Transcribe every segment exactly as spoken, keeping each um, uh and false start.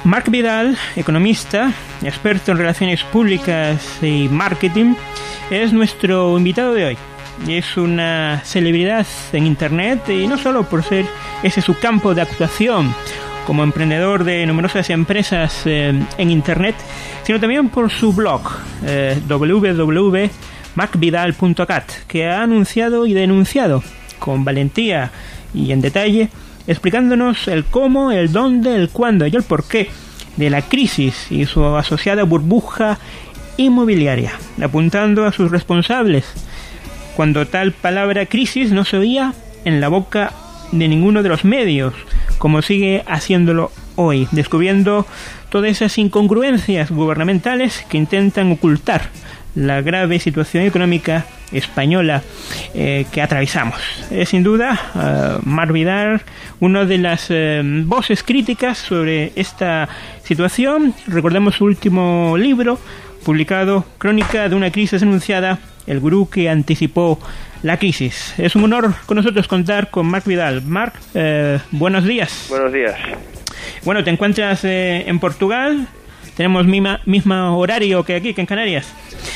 Marc Vidal, economista, experto en relaciones públicas y marketing, es nuestro invitado de hoy. Es una celebridad en Internet y no solo por ser ese su campo de actuación como emprendedor de numerosas empresas eh, en Internet, sino también por su blog eh, w w w punto marc vidal punto cat, que ha anunciado y denunciado con valentía y en detalle, explicándonos el cómo, el dónde, el cuándo y el porqué de la crisis y su asociada burbuja inmobiliaria, apuntando a sus responsables, cuando tal palabra crisis no se oía en la boca de ninguno de los medios, como sigue haciéndolo hoy, descubriendo todas esas incongruencias gubernamentales que intentan ocultar la grave situación económica española eh, que atravesamos. Es sin duda uh, Marc Vidal una de las eh, voces críticas sobre esta situación. Recordemos su último libro publicado, Crónica de una crisis anunciada, el gurú que anticipó la crisis. Es un honor con nosotros contar con Marc Vidal. Marc, eh, buenos días. Buenos días. Bueno, te encuentras eh, en Portugal. Tenemos misma mismo horario que aquí, que en Canarias.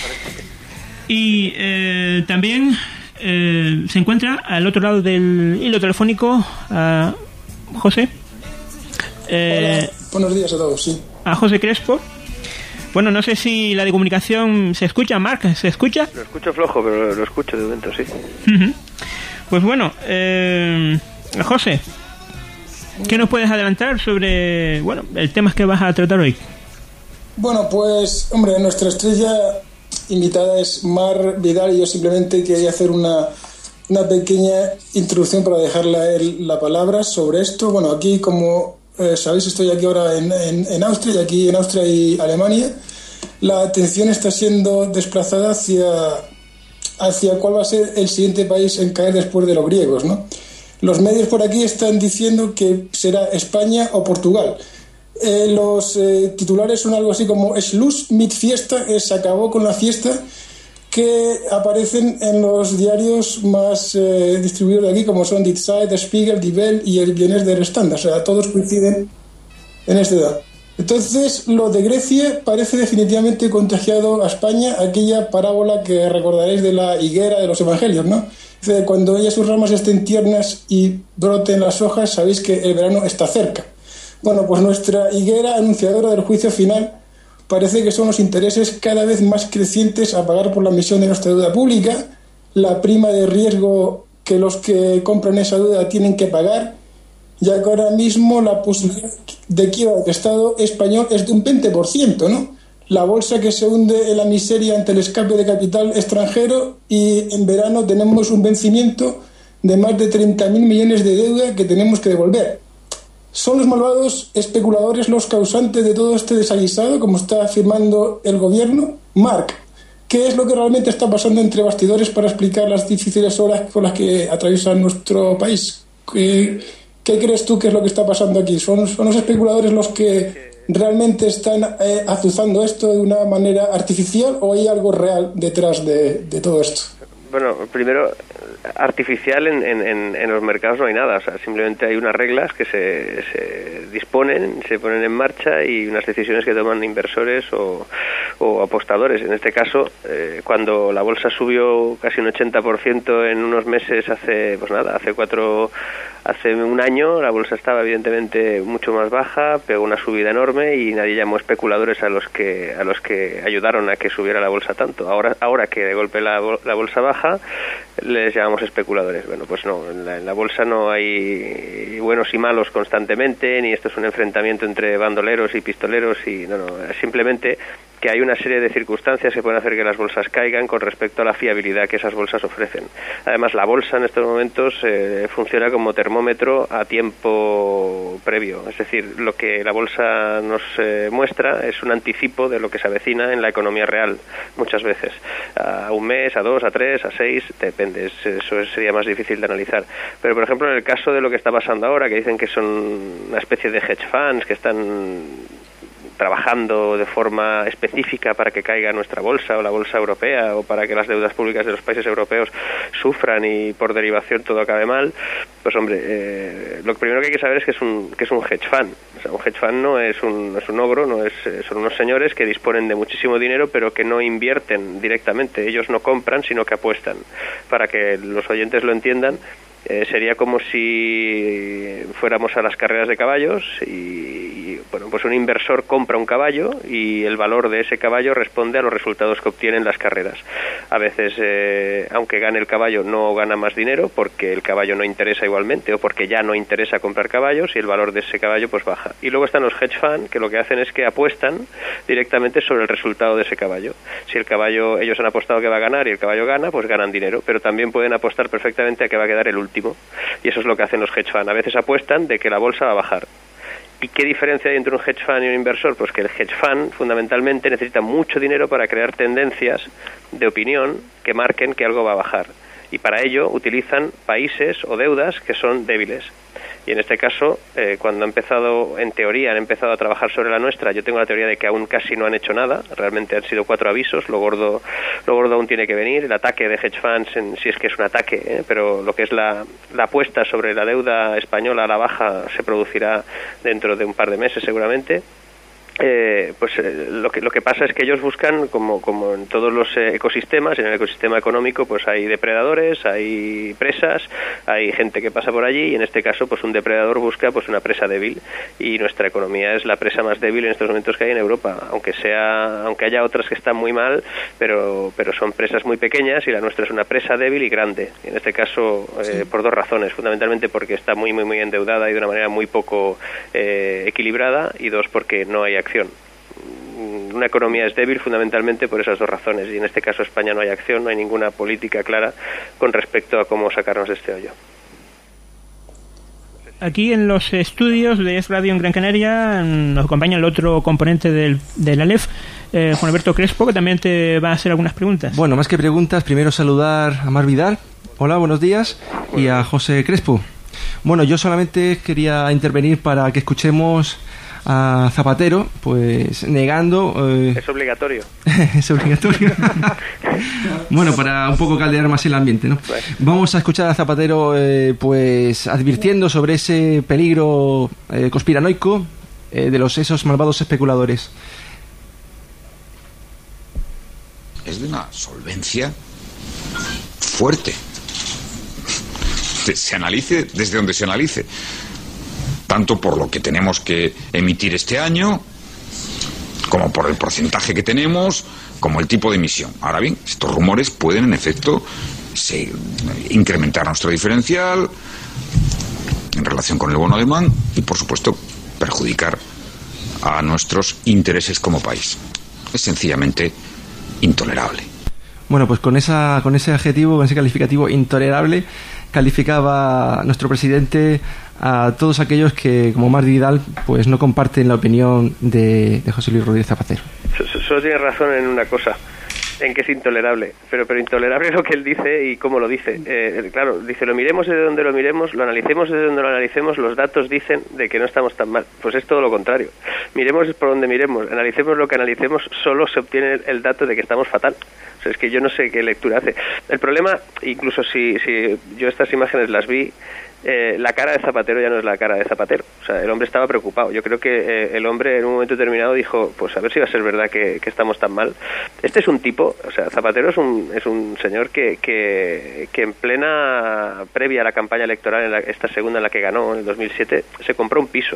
Y eh, también eh, se encuentra al otro lado del hilo telefónico a José. Eh, Hola, buenos días a todos, sí. A José Crespo. Bueno, no sé si la de comunicación se escucha, Marc, ¿se escucha? Lo escucho flojo, pero lo escucho de momento, sí. Uh-huh. Pues bueno, eh, José, ¿qué nos puedes adelantar sobre, bueno, el tema que vas a tratar hoy? Bueno, pues, hombre, nuestra estrella invitada es Marc Vidal y yo simplemente quería hacer una, una pequeña introducción para dejarle a él la palabra sobre esto. Bueno, aquí, como eh, sabéis, estoy aquí ahora en, en, en Austria, y aquí en Austria y Alemania la atención está siendo desplazada hacia, hacia cuál va a ser el siguiente país en caer después de los griegos, ¿no? Los medios por aquí están diciendo que será España o Portugal. Eh, los eh, titulares son algo así como Schluss mit Fiesta, eh, se acabó con la fiesta, que aparecen en los diarios más eh, distribuidos de aquí, como son Die Zeit, Der Spiegel, Die Welt y el Bienes der Standard. O sea, todos coinciden en esta edad. Entonces, lo de Grecia parece definitivamente contagiado a España, aquella parábola que recordaréis de la higuera de los evangelios, ¿no? Dice, cuando ya sus ramas estén tiernas y broten las hojas, sabéis que el verano está cerca. Bueno, pues nuestra higuera anunciadora del juicio final parece que son los intereses cada vez más crecientes a pagar por la emisión de nuestra deuda pública, la prima de riesgo que los que compran esa deuda tienen que pagar, ya que ahora mismo la posibilidad de quiebra del Estado español es de un veinte por ciento, ¿no? La bolsa que se hunde en la miseria ante el escape de capital extranjero, y en verano tenemos un vencimiento de más de treinta mil millones de deuda que tenemos que devolver. ¿Son los malvados especuladores los causantes de todo este desaguisado, como está afirmando el gobierno? Marc, ¿qué es lo que realmente está pasando entre bastidores para explicar las difíciles horas por las que atraviesa nuestro país? ¿Qué, qué crees tú que es lo que está pasando aquí? ¿Son, son los especuladores los que realmente están eh, azuzando esto de una manera artificial, o hay algo real detrás de, de todo esto? Bueno, primero, artificial en, en, en los mercados no hay nada, o sea, simplemente hay unas reglas que se, se disponen, se ponen en marcha, y unas decisiones que toman inversores o, o apostadores. En este caso, eh, cuando la bolsa subió casi un ochenta por ciento en unos meses, hace, pues nada, hace cuatro, hace un año, la bolsa estaba evidentemente mucho más baja, pegó una subida enorme y nadie llamó especuladores a los que, a los que ayudaron a que subiera la bolsa tanto. Ahora, ahora que de golpe la, la bolsa baja, les llamamos especuladores. Bueno, pues no, en la, en la bolsa no hay buenos y malos constantemente, ni esto es un enfrentamiento entre bandoleros y pistoleros, y no, no, simplemente que hay una serie de circunstancias que pueden hacer que las bolsas caigan con respecto a la fiabilidad que esas bolsas ofrecen. Además, la bolsa en estos momentos eh, funciona como termómetro a tiempo previo, es decir, lo que la bolsa nos eh, muestra es un anticipo de lo que se avecina en la economía real, muchas veces, a un mes, a dos, a tres, a seis, depende, eso sería más difícil de analizar. Pero, por ejemplo, en el caso de lo que está pasando ahora, que dicen que son una especie de hedge funds que están trabajando de forma específica para que caiga nuestra bolsa o la bolsa europea, o para que las deudas públicas de los países europeos sufran y por derivación todo acabe mal, pues hombre, eh, lo primero que hay que saber es que es un, que es un hedge fund. O sea, un hedge fund no es un, no es un ogro, no es, son unos señores que disponen de muchísimo dinero, pero que no invierten directamente. Ellos no compran, sino que apuestan. Para que los oyentes lo entiendan, Eh, sería como si fuéramos a las carreras de caballos y, y, bueno, pues un inversor compra un caballo y el valor de ese caballo responde a los resultados que obtienen las carreras. A veces, eh, aunque gane el caballo, no gana más dinero porque el caballo no interesa igualmente o porque ya no interesa comprar caballos y el valor de ese caballo pues baja. Y luego están los hedge funds, que lo que hacen es que apuestan directamente sobre el resultado de ese caballo. Si el caballo, ellos han apostado que va a ganar y el caballo gana, pues ganan dinero, pero también pueden apostar perfectamente a que va a quedar el último. Y eso es lo que hacen los hedge funds. A veces apuestan de que la bolsa va a bajar. ¿Y qué diferencia hay entre un hedge fund y un inversor? Pues que el hedge fund fundamentalmente necesita mucho dinero para crear tendencias de opinión que marquen que algo va a bajar. Y para ello utilizan países o deudas que son débiles. Y en este caso, eh, cuando ha empezado, en teoría, han empezado a trabajar sobre la nuestra, yo tengo la teoría de que aún casi no han hecho nada, realmente han sido cuatro avisos, lo gordo lo gordo aún tiene que venir, el ataque de hedge funds, en, si es que es un ataque, ¿eh? Pero lo que es la, la apuesta sobre la deuda española a la baja se producirá dentro de un par de meses seguramente. Eh, pues eh, lo que lo que pasa es que ellos buscan, como como en todos los eh, ecosistemas, en el ecosistema económico pues hay depredadores, hay presas, hay gente que pasa por allí y en este caso pues un depredador busca pues una presa débil y nuestra economía es la presa más débil en estos momentos que hay en Europa, aunque sea aunque haya otras que están muy mal, pero pero son presas muy pequeñas y la nuestra es una presa débil y grande. Y en este caso eh, sí. por dos razones, fundamentalmente porque está muy muy muy endeudada y de una manera muy poco eh, equilibrada y dos porque no hay acción. Una economía es débil fundamentalmente por esas dos razones y en este caso España no hay acción, no hay ninguna política clara con respecto a cómo sacarnos de este hoyo. Aquí en los estudios de Es Radio en Gran Canaria nos acompaña el otro componente del, del Aleph, eh, Juan Alberto Crespo, que también te va a hacer algunas preguntas. Bueno, más que preguntas, primero saludar a Mar Vidal. Hola, buenos días. Y a José Crespo. Bueno, yo solamente quería intervenir para que escuchemos a Zapatero, pues negando... Eh... Es obligatorio. Es obligatorio. Bueno, para un poco caldear más el ambiente, ¿no? Bueno. Vamos a escuchar a Zapatero, eh, pues advirtiendo sobre ese peligro eh, conspiranoico eh, de los esos malvados especuladores. Es de una solvencia fuerte. Se analice desde donde se analice. Tanto por lo que tenemos que emitir este año, como por el porcentaje que tenemos, como el tipo de emisión. Ahora bien, estos rumores pueden, en efecto, se, incrementar nuestro diferencial en relación con el bono alemán y, por supuesto, perjudicar a nuestros intereses como país. Es sencillamente intolerable. Bueno, pues con esa con ese adjetivo, con ese calificativo intolerable, calificaba nuestro presidente a todos aquellos que, como Mar Vidal, pues no comparten la opinión de, de José Luis Rodríguez Zapatero. Solo tiene razón en una cosa, en que es intolerable, pero pero intolerable lo que él dice y cómo lo dice. Eh, claro, dice, lo miremos desde donde lo miremos, lo analicemos desde donde lo analicemos, los datos dicen de que no estamos tan mal. Pues es todo lo contrario. Miremos por donde miremos, analicemos lo que analicemos, solo se obtiene el dato de que estamos fatal. O sea, es que yo no sé qué lectura hace. El problema, incluso si, si yo estas imágenes las vi, Eh, la cara de Zapatero ya no es la cara de Zapatero. O sea, el hombre estaba preocupado. Yo creo que eh, el hombre en un momento determinado dijo, pues a ver si va a ser verdad que, que estamos tan mal. Este es un tipo, o sea, Zapatero es un, es un señor que, que, que en plena previa a la campaña electoral, en la, esta segunda en la que ganó, en el dos mil siete, se compró un piso.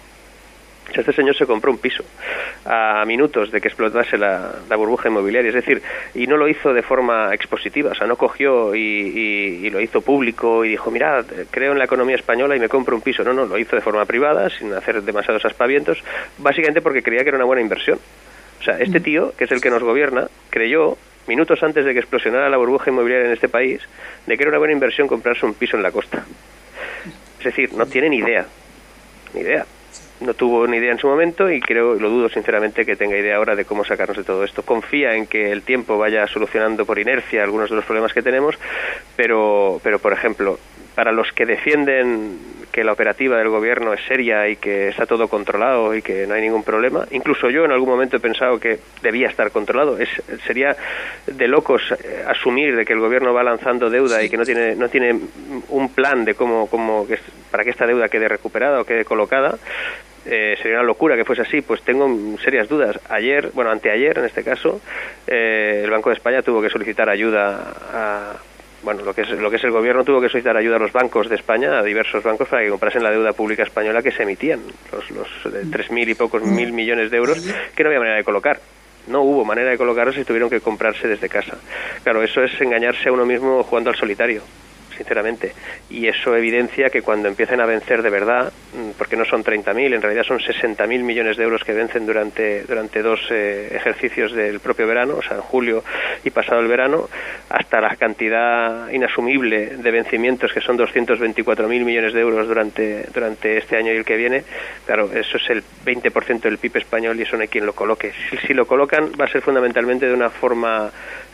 O sea, este señor se compró un piso a minutos de que explotase la, la burbuja inmobiliaria, es decir, y no lo hizo de forma expositiva, o sea, no cogió y, y, y lo hizo público y dijo, mirad, creo en la economía española y me compro un piso. No, no, lo hizo de forma privada, sin hacer demasiados aspavientos, básicamente porque creía que era una buena inversión. O sea, este tío, que es el que nos gobierna, creyó, minutos antes de que explosionara la burbuja inmobiliaria en este país, de que era una buena inversión comprarse un piso en la costa. Es decir, no tiene ni idea, ni idea. No tuvo ni idea en su momento y creo, lo dudo sinceramente que tenga idea ahora de cómo sacarnos de todo esto. Confía en que el tiempo vaya solucionando por inercia algunos de los problemas que tenemos, pero, pero por ejemplo, para los que defienden que la operativa del gobierno es seria y que está todo controlado y que no hay ningún problema. Incluso yo en algún momento he pensado que debía estar controlado. Es, sería de locos eh, asumir de que el gobierno va lanzando deuda y que no tiene no tiene un plan de cómo, cómo que, para que esta deuda quede recuperada o quede colocada. Eh, sería una locura que fuese así. Pues tengo serias dudas. Ayer, bueno, anteayer en este caso, eh, el Banco de España tuvo que solicitar ayuda a bueno, lo que es lo que es el gobierno tuvo que solicitar ayuda a los bancos de España, a diversos bancos, para que comprasen la deuda pública española que se emitían, los los tres mil y pocos mil millones de euros que no había manera de colocar. No hubo manera de colocarlos y tuvieron que comprarse desde casa. Claro, eso es engañarse a uno mismo jugando al solitario, sinceramente. Y eso evidencia que cuando empiecen a vencer de verdad, porque no son treinta mil, en realidad son sesenta mil millones de euros que vencen durante durante dos eh, ejercicios del propio verano, o sea, en julio y pasado el verano, hasta la cantidad inasumible de vencimientos, que son doscientos veinticuatro mil millones de euros durante durante este año y el que viene. Claro, eso es el veinte por ciento del P I B español y eso no hay quien lo coloque. Si, si lo colocan, va a ser fundamentalmente de una forma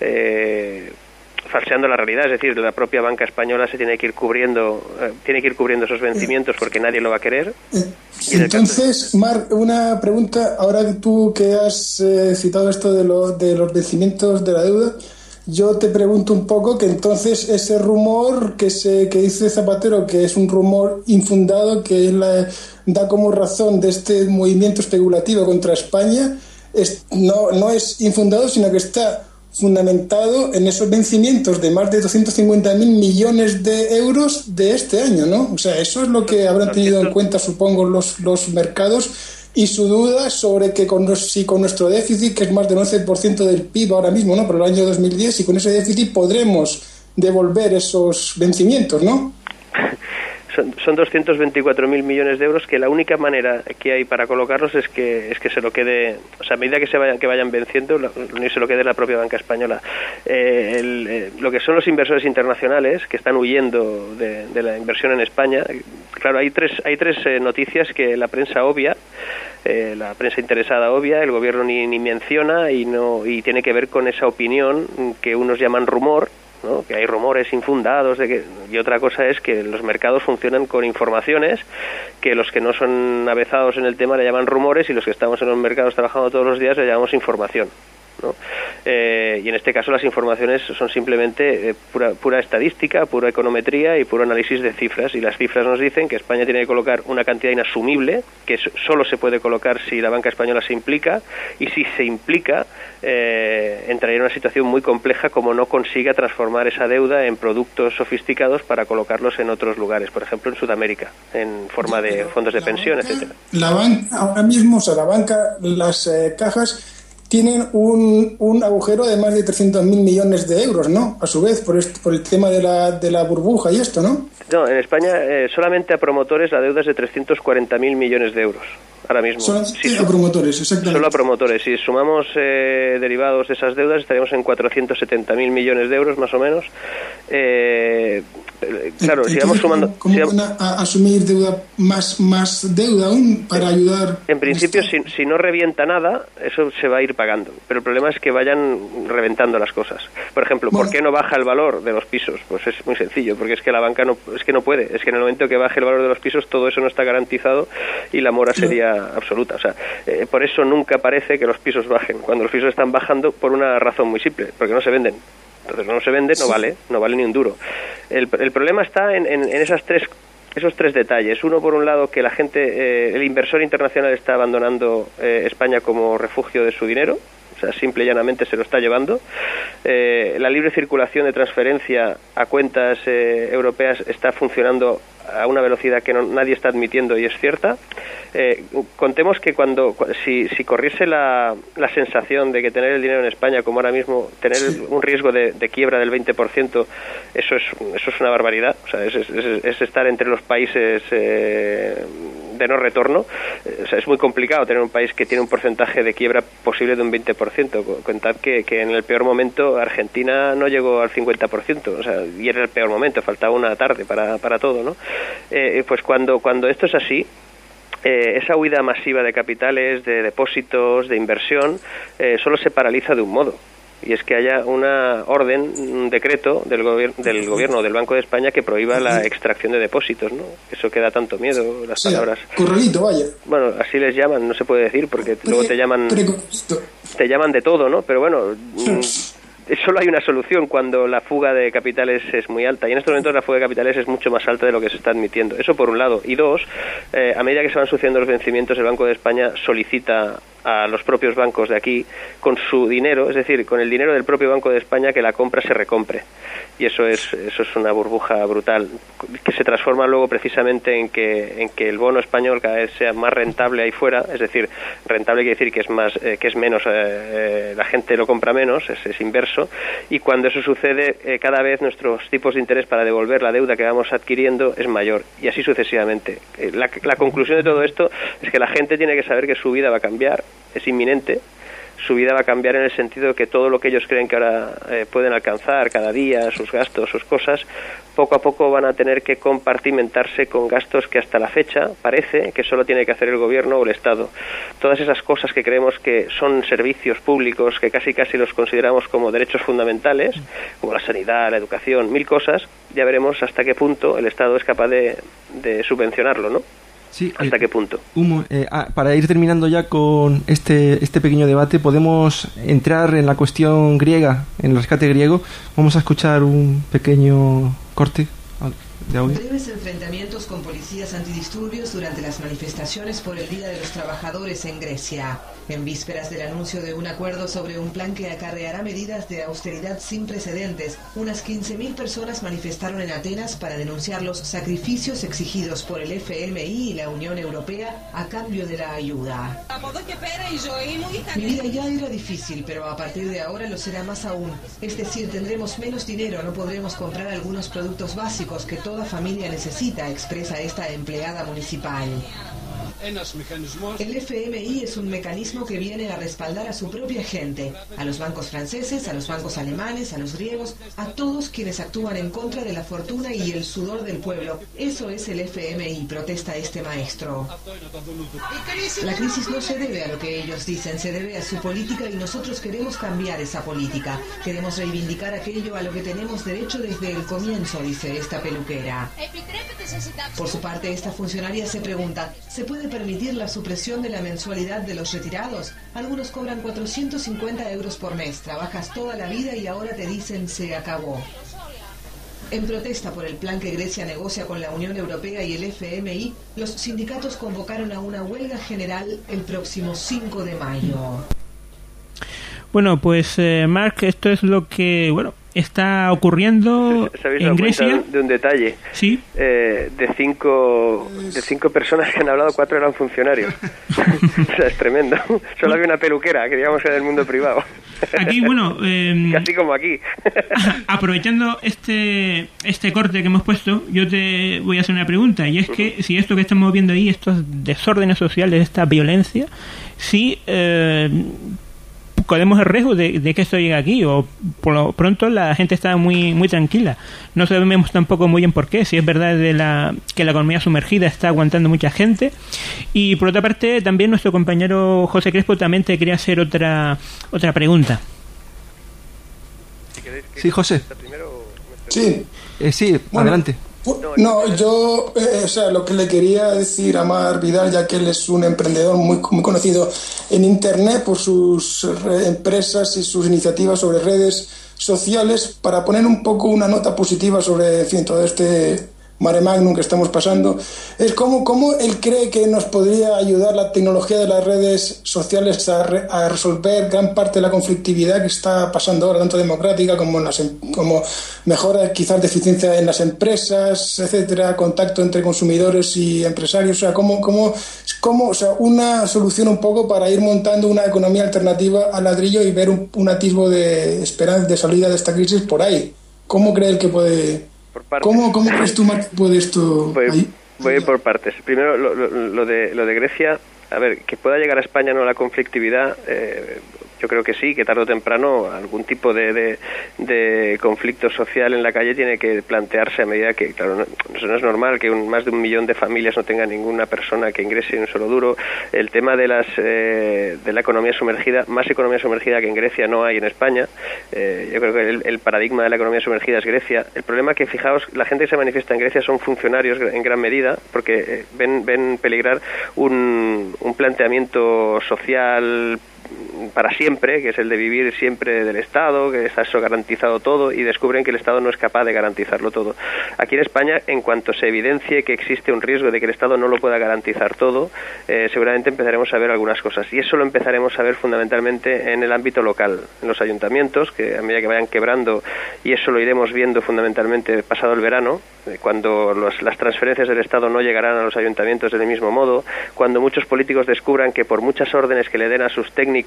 Eh, falseando la realidad, es decir, la propia banca española se tiene que ir cubriendo, eh, tiene que ir cubriendo esos vencimientos porque nadie lo va a querer. Entonces, Mar, una pregunta, ahora que tú que has eh, citado esto de, lo, de los vencimientos de la deuda, yo te pregunto un poco que entonces ese rumor que se que dice Zapatero, que es un rumor infundado, que es la, da como razón de este movimiento especulativo contra España, es, no, no es infundado, sino que está fundamentado en esos vencimientos de más de doscientos cincuenta mil millones de euros de este año, ¿no? O sea, eso es lo que habrán tenido en cuenta, supongo, los, los mercados, y su duda sobre que con, si con nuestro déficit, que es más del once por ciento del P I B ahora mismo, ¿no?, por el año dos mil diez, y con ese déficit podremos devolver esos vencimientos, ¿no? Son, son doscientos veinticuatro mil millones de euros que la única manera que hay para colocarlos es que es que se lo quede, o sea, a medida que se vayan que vayan venciendo, lo, lo, se lo quede la propia banca española. Eh, el, eh, lo que son los inversores internacionales que están huyendo de, de la inversión en España, claro, hay tres hay tres eh, noticias que la prensa obvia, eh, la prensa interesada obvia, el gobierno ni, ni menciona y no y tiene que ver con esa opinión que unos llaman rumor, ¿no?, que hay rumores infundados de que, y otra cosa es que los mercados funcionan con informaciones que los que no son avezados en el tema le llaman rumores y los que estamos en los mercados trabajando todos los días le llamamos información, ¿no? Eh, y en este caso las informaciones son simplemente eh, pura, pura estadística, pura econometría y puro análisis de cifras, y las cifras nos dicen que España tiene que colocar una cantidad inasumible que solo se puede colocar si la banca española se implica, y si se implica eh, entraría en una situación muy compleja como no consiga transformar esa deuda en productos sofisticados para colocarlos en otros lugares, por ejemplo en Sudamérica, en forma de fondos de pensión, banca, etcétera. La banca, ahora mismo, o sea, la banca, las eh, cajas tienen un, un agujero de más de trescientos mil millones de euros, ¿no? A su vez, por, este, por el tema de la, de la burbuja y esto, ¿no? No, en España eh, solamente a promotores la deuda es de trescientos cuarenta mil millones de euros, ahora mismo. Solamente si a promotores, exactamente. Solo a promotores. Si sumamos eh, derivados de esas deudas, estaríamos en cuatrocientos setenta mil millones de euros, más o menos. Eh, claro, Entonces, si vamos sumando... ¿Cómo si van a, a asumir deuda más, más deuda aún para ayudar? En principio, si, si no revienta nada, eso se va a ir pagando. Pero el problema es que vayan reventando las cosas. Por ejemplo, ¿por qué no baja el valor de los pisos? Pues es muy sencillo, porque es que la banca no es que no puede. Es que en el momento que baje el valor de los pisos, todo eso no está garantizado y la mora sería absoluta. O sea, eh, por eso nunca parece que los pisos bajen. Cuando los pisos están bajando, por una razón muy simple, porque no se venden. Entonces, no se vende, no vale, no vale ni un duro. El, el problema está en, en, en esas tres esos tres detalles. Uno, por un lado, que la gente, eh, el inversor internacional está abandonando eh, España como refugio de su dinero. O sea, simple y llanamente se lo está llevando. Eh, la libre circulación de transferencia a cuentas eh, europeas está funcionando a una velocidad que no, nadie está admitiendo y es cierta. Eh, contemos que cuando si, si corriese la, la sensación de que tener el dinero en España, como ahora mismo, tener un riesgo de, de quiebra del veinte por ciento, eso es eso es una barbaridad. O sea, es, es, es estar entre los países eh, de no retorno. O sea, es muy complicado tener un país que tiene un porcentaje de quiebra posible de un veinte por ciento. Contad que, que en el peor momento Argentina no llegó al cincuenta por ciento, o sea, y era el peor momento, faltaba una tarde para, para todo, ¿no? Eh, pues cuando, cuando esto es así, eh, esa huida masiva de capitales, de depósitos, de inversión, eh, solo se paraliza de un modo, y es que haya una orden, un decreto del, gobier del gobierno del Banco de España que prohíba la extracción de depósitos, ¿no? Eso que da tanto miedo, las sí, palabras. Corralito, vaya. Bueno, así les llaman, no se puede decir porque pre, luego te llaman te llaman de todo, ¿no? Pero bueno, solo hay una solución cuando la fuga de capitales es muy alta, y en estos momentos la fuga de capitales es mucho más alta de lo que se está admitiendo. Eso por un lado. Y dos, eh, a medida que se van sucediendo los vencimientos, el Banco de España solicita a los propios bancos de aquí, con su dinero, es decir, con el dinero del propio Banco de España, que la compra se recompre. Y eso es eso es una burbuja brutal, que se transforma luego precisamente en que en que el bono español cada vez sea más rentable ahí fuera, es decir, rentable quiere decir que es más eh, que es menos, eh, eh, la gente lo compra menos, es, es inverso, y cuando eso sucede, eh, cada vez nuestros tipos de interés para devolver la deuda que vamos adquiriendo es mayor, y así sucesivamente. Eh, la, la conclusión de todo esto es que la gente tiene que saber que su vida va a cambiar, es inminente. Su vida va a cambiar en el sentido de que todo lo que ellos creen que ahora eh, pueden alcanzar cada día, sus gastos, sus cosas, poco a poco van a tener que compartimentarse con gastos que hasta la fecha parece que solo tiene que hacer el gobierno o el Estado. Todas esas cosas que creemos que son servicios públicos, que casi casi los consideramos como derechos fundamentales, como la sanidad, la educación, mil cosas, ya veremos hasta qué punto el Estado es capaz de, de subvencionarlo, ¿no? Sí, ¿Hasta eh, qué punto? Un, eh, ah, para ir terminando ya con este este pequeño debate, podemos entrar en la cuestión griega, en el rescate griego. Vamos a escuchar un pequeño corte de audio. Breves enfrentamientos con policías antidisturbios durante las manifestaciones por el Día de los Trabajadores en Grecia. En vísperas del anuncio de un acuerdo sobre un plan que acarreará medidas de austeridad sin precedentes, unas quince mil personas manifestaron en Atenas para denunciar los sacrificios exigidos por el F M I y la Unión Europea a cambio de la ayuda. Mi vida ya era difícil, pero a partir de ahora lo será más aún. Es decir, tendremos menos dinero, no podremos comprar algunos productos básicos que toda familia necesita, expresa esta empleada municipal. El F M I es un mecanismo que viene a respaldar a su propia gente, a los bancos franceses, a los bancos alemanes, a los griegos, a todos quienes actúan en contra de la fortuna y el sudor del pueblo. Eso es el F M I, protesta este maestro. La crisis no se debe a lo que ellos dicen, se debe a su política, y nosotros queremos cambiar esa política. Queremos reivindicar aquello a lo que tenemos derecho desde el comienzo, dice esta peluquera. Por su parte, esta funcionaria se pregunta, ¿se puede permitir la supresión de la mensualidad de los retirados? Algunos cobran cuatrocientos cincuenta euros por mes, trabajas toda la vida y ahora te dicen se acabó. En protesta por el plan que Grecia negocia con la Unión Europea y el F M I, los sindicatos convocaron a una huelga general el próximo cinco de mayo. Bueno, pues eh, Mark, esto es lo que bueno está ocurriendo en Grecia. De un detalle. Sí. Eh, de cinco de cinco personas que han hablado, cuatro eran funcionarios. O sea, es tremendo. Solo había una peluquera que digamos que era del mundo privado. Aquí, bueno, eh, casi como aquí. Aprovechando este este corte que hemos puesto, yo te voy a hacer una pregunta, y es que si esto que estamos viendo ahí, estos desórdenes sociales, esta violencia, si eh, corremos el riesgo de, de que esto llegue aquí, o por lo pronto la gente está muy muy tranquila. No sabemos tampoco muy bien por qué, si es verdad de la que la economía sumergida está aguantando mucha gente. Y por otra parte, también nuestro compañero José Crespo también te quería hacer otra otra pregunta. Sí, José. Sí, eh, sí, bueno, adelante. No, yo, eh, o sea, lo que le quería decir a Mar Vidal, ya que él es un emprendedor muy, muy conocido en Internet por sus empresas y sus iniciativas sobre redes sociales, para poner un poco una nota positiva sobre, en fin, todo este mare magnum que estamos pasando, es cómo, cómo él cree que nos podría ayudar la tecnología de las redes sociales a, re, a resolver gran parte de la conflictividad que está pasando ahora, tanto democrática como en las como mejora quizás de eficiencia en las empresas, etcétera, contacto entre consumidores y empresarios, o sea, cómo, cómo, cómo, o sea, una solución un poco para ir montando una economía alternativa al ladrillo y ver un, un atisbo de esperanza, de salida de esta crisis por ahí. ¿Cómo cree él que puede? ¿Cómo, ¿Cómo crees tú, Marc, puede esto? Voy, ahí? voy a ir por partes. Primero, lo, lo, lo, de, lo de Grecia, a ver, que pueda llegar a España no la conflictividad, eh, yo Yo creo que sí, que tarde o temprano algún tipo de, de, de conflicto social en la calle tiene que plantearse a medida que, claro, no, no es normal que un, más de un millón de familias no tenga ninguna persona que ingrese un solo duro. El tema de las eh, de la economía sumergida, más economía sumergida que en Grecia no hay en España. Eh, yo creo que el, el paradigma de la economía sumergida es Grecia. El problema es que, fijaos, la gente que se manifiesta en Grecia son funcionarios en gran medida, porque eh, ven, ven peligrar un, un planteamiento social para siempre, que es el de vivir siempre del Estado, que está eso garantizado todo, y descubren que el Estado no es capaz de garantizarlo todo. Aquí en España, en cuanto se evidencie que existe un riesgo de que el Estado no lo pueda garantizar todo, eh, seguramente empezaremos a ver algunas cosas, y eso lo empezaremos a ver fundamentalmente en el ámbito local, en los ayuntamientos, que a medida que vayan quebrando, y eso lo iremos viendo fundamentalmente pasado el verano, eh, cuando los, las transferencias del Estado no llegarán a los ayuntamientos del mismo modo, cuando muchos políticos descubran que por muchas órdenes que le den a sus técnicos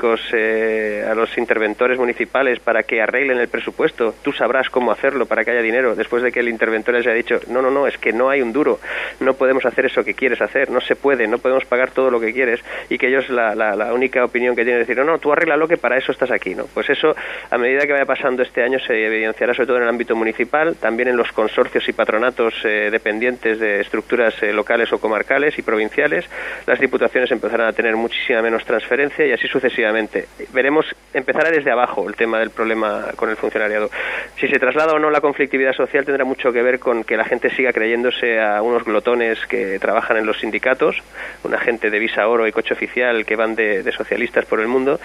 Eh, a los interventores municipales para que arreglen el presupuesto, tú sabrás cómo hacerlo para que haya dinero, después de que el interventor les haya dicho, no, no, no, es que no hay un duro, no podemos hacer eso que quieres hacer, no se puede, no podemos pagar todo lo que quieres, y que ellos la, la, la única opinión que tienen es decir, no, no, tú arréglalo, que para eso estás aquí, ¿no? Pues eso, a medida que vaya pasando este año, se evidenciará sobre todo en el ámbito municipal, también en los consorcios y patronatos eh, dependientes de estructuras eh, locales o comarcales y provinciales. Las diputaciones empezarán a tener muchísima menos transferencia y así sucesivamente. Veremos, empezará desde abajo el tema del problema con el funcionariado. Si se traslada o no la conflictividad social tendrá mucho que ver con que la gente siga creyéndose a unos glotones que trabajan en los sindicatos, una gente de visa oro y coche oficial que van de, de socialistas por el mundo,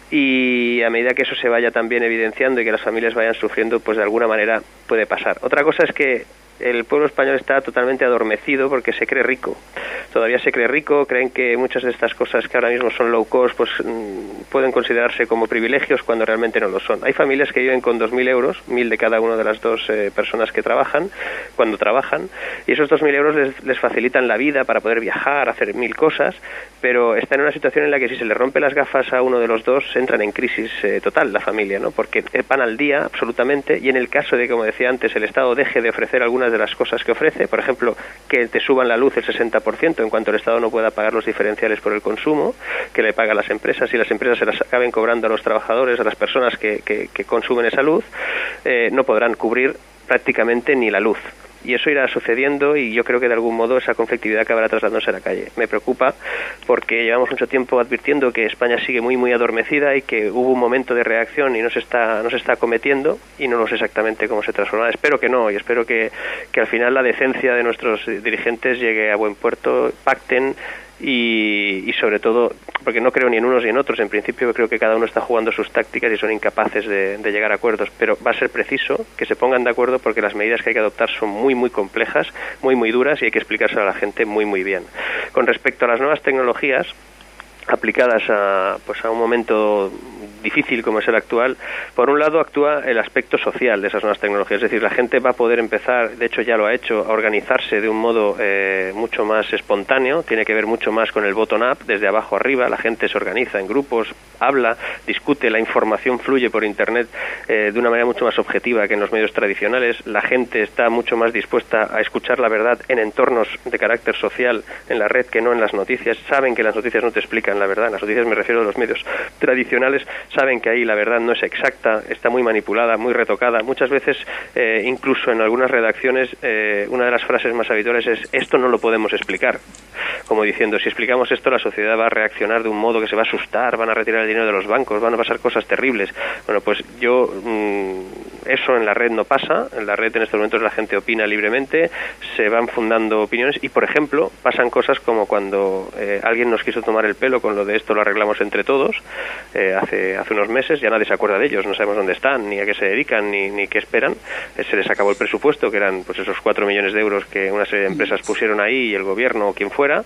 y a medida que eso se vaya también evidenciando y que las familias vayan sufriendo, pues de alguna manera puede pasar. Otra cosa es que el pueblo español está totalmente adormecido porque se cree rico. Todavía se cree rico, creen que muchas de estas cosas que ahora mismo son low cost pues mmm, pueden considerarse como privilegios cuando realmente no lo son. Hay familias que viven con dos mil euros, mil de cada una de las dos eh, personas que trabajan, cuando trabajan, y esos dos mil euros les, les facilitan la vida para poder viajar, hacer mil cosas, pero está en una situación en la que si se le rompe las gafas a uno de los dos, entran en crisis eh, total la familia, ¿no? Porque van al día absolutamente, y en el caso de, como decía antes, el Estado deje de ofrecer algunas de las cosas que ofrece, por ejemplo, que te suban la luz el sesenta por ciento en cuanto el Estado no pueda pagar los diferenciales por el consumo, que le pagan las empresas, y las empresas se las acaben cobrando a los trabajadores, a las personas que, que, que consumen esa luz, eh, no podrán cubrir prácticamente ni la luz. Y eso irá sucediendo, y yo creo que de algún modo esa conflictividad acabará trasladándose a la calle. Me preocupa porque llevamos mucho tiempo advirtiendo que España sigue muy muy adormecida y que hubo un momento de reacción y no se está no se está acometiendo, y no sé exactamente cómo se transformará. Espero que no, y espero que, que al final la decencia de nuestros dirigentes llegue a buen puerto, pacten, y, y sobre todo, porque no creo ni en unos ni en otros, en principio creo que cada uno está jugando sus tácticas y son incapaces de, de llegar a acuerdos, pero va a ser preciso que se pongan de acuerdo porque las medidas que hay que adoptar son muy muy complejas, muy muy duras, y hay que explicárselo a la gente muy muy bien. Con respecto a las nuevas tecnologías aplicadas a, pues a un momento difícil como es el actual, por un lado actúa el aspecto social de esas nuevas tecnologías, es decir, la gente va a poder empezar, de hecho ya lo ha hecho, a organizarse de un modo eh, mucho más espontáneo, tiene que ver mucho más con el bottom-up, desde abajo arriba, la gente se organiza en grupos, habla, discute, la información fluye por Internet eh, de una manera mucho más objetiva que en los medios tradicionales, la gente está mucho más dispuesta a escuchar la verdad en entornos de carácter social en la red que no en las noticias, saben que las noticias no te explican la verdad, en las noticias me refiero a los medios tradicionales, saben que ahí la verdad no es exacta, está muy manipulada, muy retocada. Muchas veces, eh, incluso en algunas redacciones, eh, una de las frases más habituales es esto no lo podemos explicar. Como diciendo, si explicamos esto, la sociedad va a reaccionar de un modo que se va a asustar, van a retirar el dinero de los bancos, van a pasar cosas terribles. Bueno, pues yo... Mmm, eso en la red no pasa, en la red en estos momentos la gente opina libremente, se van fundando opiniones y, por ejemplo, pasan cosas como cuando eh, alguien nos quiso tomar el pelo con lo de esto lo arreglamos entre todos, eh, hace hace unos meses, ya nadie se acuerda de ellos, no sabemos dónde están, ni a qué se dedican, ni, ni qué esperan, eh, se les acabó el presupuesto, que eran pues esos cuatro millones de euros que una serie de empresas pusieron ahí, y el gobierno o quien fuera,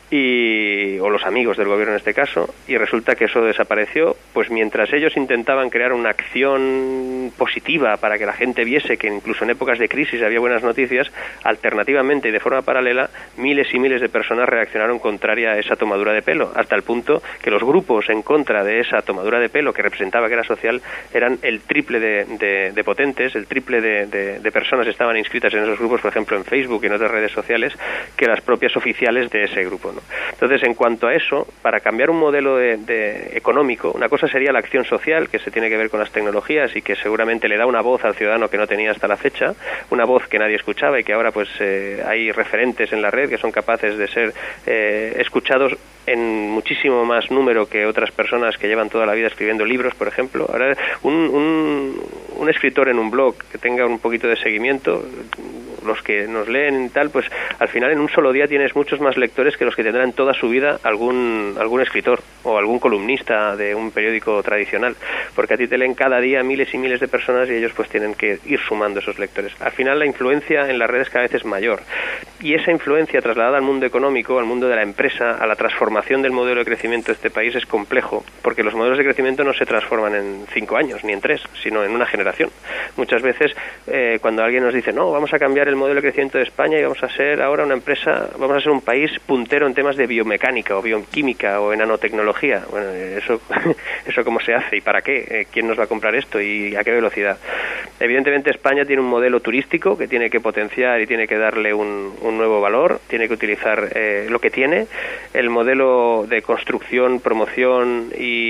y o los amigos del gobierno en este caso, y resulta que eso desapareció, pues mientras ellos intentaban crear una acción positiva para que la gente viese que incluso en épocas de crisis había buenas noticias, alternativamente y de forma paralela, miles y miles de personas reaccionaron contraria a esa tomadura de pelo, hasta el punto que los grupos en contra de esa tomadura de pelo que representaba que era social eran el triple de, de, de potentes, el triple de, de, de personas estaban inscritas en esos grupos, por ejemplo en Facebook y en otras redes sociales, que las propias oficiales de ese grupo, ¿no? ¿no? Entonces, en cuanto a eso, para cambiar un modelo de, de económico, una cosa sería la acción social, que se tiene que ver con las tecnologías y que seguramente le da una voz al ciudadano que no tenía hasta la fecha, una voz que nadie escuchaba y que ahora pues eh, hay referentes en la red que son capaces de ser eh, escuchados en muchísimo más número que otras personas que llevan toda la vida escribiendo libros, por ejemplo. Ahora, un, un, un escritor en un blog que tenga un poquito de seguimiento, los que nos leen y tal, pues al final en un solo día tienes muchos más lectores que los que tendrán toda su vida algún algún escritor o algún columnista de un periódico tradicional, porque a ti te leen cada día miles y miles de personas y ellos pues tienen que ir sumando esos lectores. Al final la influencia en las redes cada vez es mayor, y esa influencia trasladada al mundo económico, al mundo de la empresa, a la transformación del modelo de crecimiento de este país es complejo, porque los modelos de crecimiento no se transforman en cinco años ni en tres, sino en una generación. Muchas veces eh, cuando alguien nos dice, no, vamos a cambiar el modelo de crecimiento de España y vamos a ser ahora una empresa, vamos a ser un país puntero en temas de biomecánica o bioquímica o en nanotecnología. Bueno, eso, eso cómo se hace y para qué, quién nos va a comprar esto y a qué velocidad. Evidentemente España tiene un modelo turístico que tiene que potenciar y tiene que darle un, un nuevo valor, tiene que utilizar eh, lo que tiene. El modelo de construcción, promoción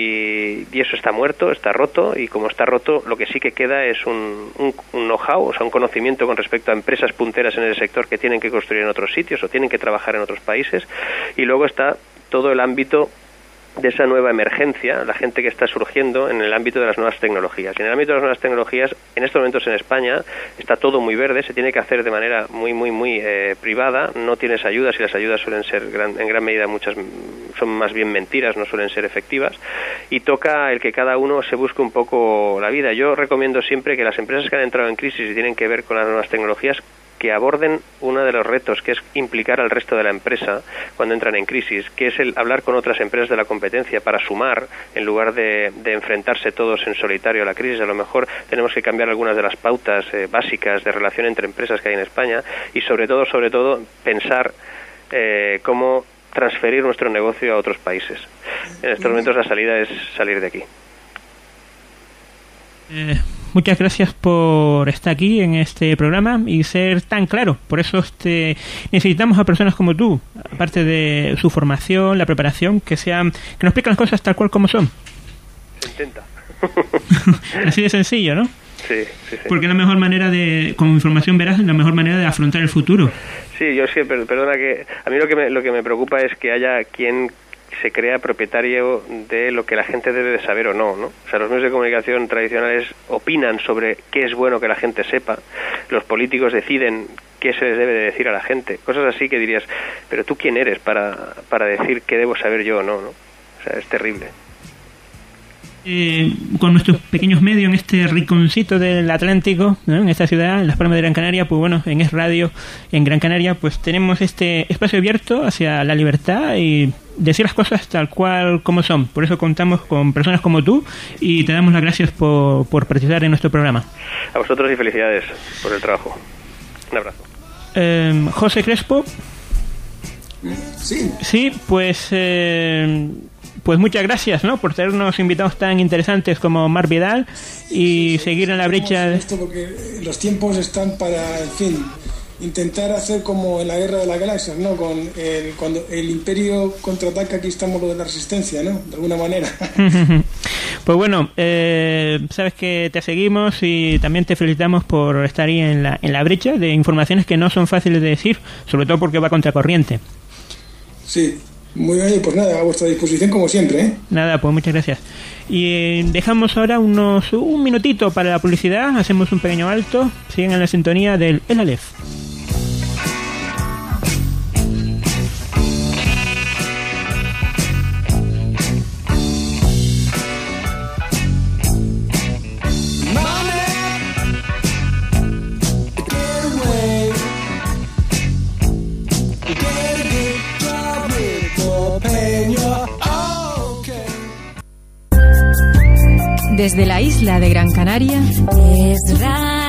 y, y eso está muerto, está roto, y como está roto, lo que sí que queda es un, un, un know-how, o sea, un conocimiento con respecto a empresas punteras en el sector que tienen que construir en otros sitios o tienen que trabajar en otros países, y luego está todo el ámbito de esa nueva emergencia, la gente que está surgiendo en el ámbito de las nuevas tecnologías. Y en el ámbito de las nuevas tecnologías, en estos momentos en España, está todo muy verde, se tiene que hacer de manera muy, muy, muy eh, privada, no tienes ayudas y las ayudas suelen ser, gran, en gran medida, muchas son más bien mentiras, no suelen ser efectivas, y toca el que cada uno se busque un poco la vida. Yo recomiendo siempre que las empresas que han entrado en crisis y tienen que ver con las nuevas tecnologías, que aborden uno de los retos, que es implicar al resto de la empresa cuando entran en crisis, que es el hablar con otras empresas de la competencia para sumar, en lugar de, de enfrentarse todos en solitario a la crisis. A lo mejor tenemos que cambiar algunas de las pautas eh, básicas de relación entre empresas que hay en España, y sobre todo, sobre todo, pensar eh, cómo transferir nuestro negocio a otros países. En estos momentos la salida es salir de aquí. Eh, muchas gracias por estar aquí en este programa y ser tan claro. Por eso este, necesitamos a personas como tú, aparte de su formación, la preparación, que sean, que nos explican las cosas tal cual como son. Se intenta. Así de sencillo, ¿no? Sí, sí, sí. Porque es la mejor manera de, con información veraz, es la mejor manera de afrontar el futuro. Sí, yo sí, perdona que a mí lo que me, lo que me preocupa es que haya quien se crea propietario de lo que la gente debe de saber o no, ¿no? O sea, los medios de comunicación tradicionales opinan sobre qué es bueno que la gente sepa, los políticos deciden qué se les debe de decir a la gente, cosas así que dirías, pero tú quién eres para, para decir qué debo saber yo o no, ¿no? O sea, es terrible. Eh, con nuestros pequeños medios en este rinconcito del Atlántico, ¿no? En esta ciudad, en Las Palmas de Gran Canaria, pues bueno, en Es Radio, en Gran Canaria, pues tenemos este espacio abierto hacia la libertad y decir las cosas tal cual como son. Por eso contamos con personas como tú y te damos las gracias por, por participar en nuestro programa. A vosotros y felicidades por el trabajo. Un abrazo. Eh, José Crespo. Sí. Sí, pues... Eh, Pues muchas gracias, ¿no?, por tenernos invitados tan interesantes como Marc Vidal y seguir en la brecha. Esto porque los tiempos están para, en fin, intentar hacer como en la Guerra de las Galaxias, ¿no? Con el, cuando el Imperio contraataca, aquí estamos lo de la resistencia, ¿no? De alguna manera. Pues bueno, eh, sabes que te seguimos y también te felicitamos por estar ahí en la, en la brecha de informaciones que no son fáciles de decir, sobre todo porque va contracorriente. Sí. Muy bien, pues nada, a vuestra disposición como siempre, ¿eh? Nada, pues muchas gracias. Y eh, dejamos ahora unos un minutito para la publicidad, hacemos un pequeño alto, siguen en la sintonía del El Aleph. Desde la isla de Gran Canaria, es Radio